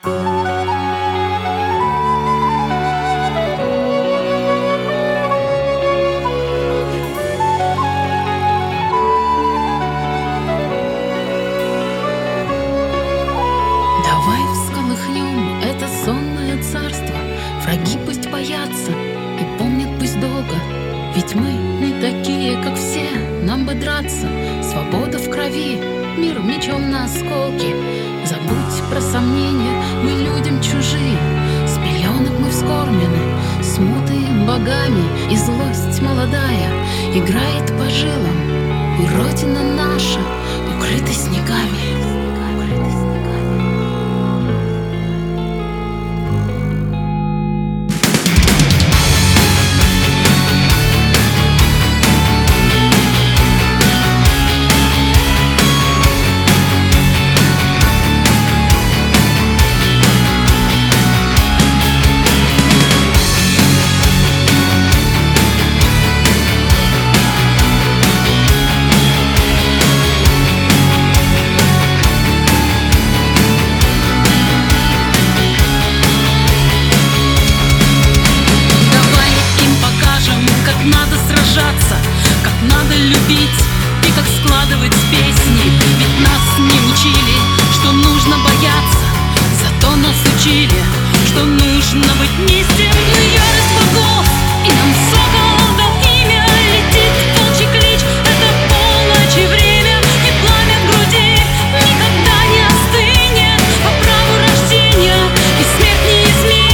Давай всколыхнем это сонное царство. Враги пусть боятся и помнят пусть долго. Ведь мы не такие, как все, нам бы драться. Свобода в крови, мир мечом на осколки. Забудь про сомнения, мы людям чужие. С пеленок мы вскормлены смутой богами. И злость молодая играет по жилам. И Родина наша укрыта снегами. Как надо любить и как складывать песни. Ведь нас не учили, что нужно бояться. Зато нас учили, что нужно быть вместе. Но ярость богов, и нам сокол дал имя. Летит волчий клич, это полночь и время. И пламя в груди никогда не остынет. По праву рождения и смерть не изменит.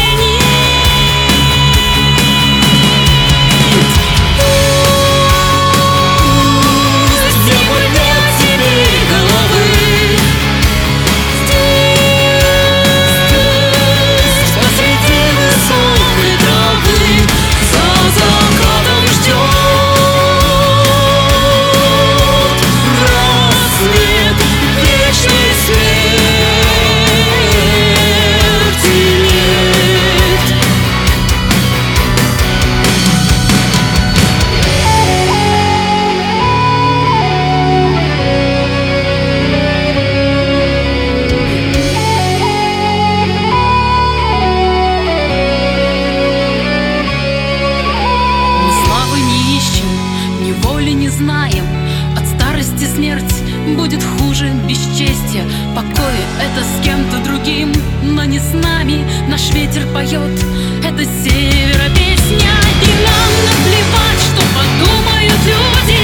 Не знаем, от старости смерть будет хуже бесчестья. Покой — это с кем-то другим, но не с нами. Наш ветер поет, это севера песня. И нам наплевать, что подумают люди.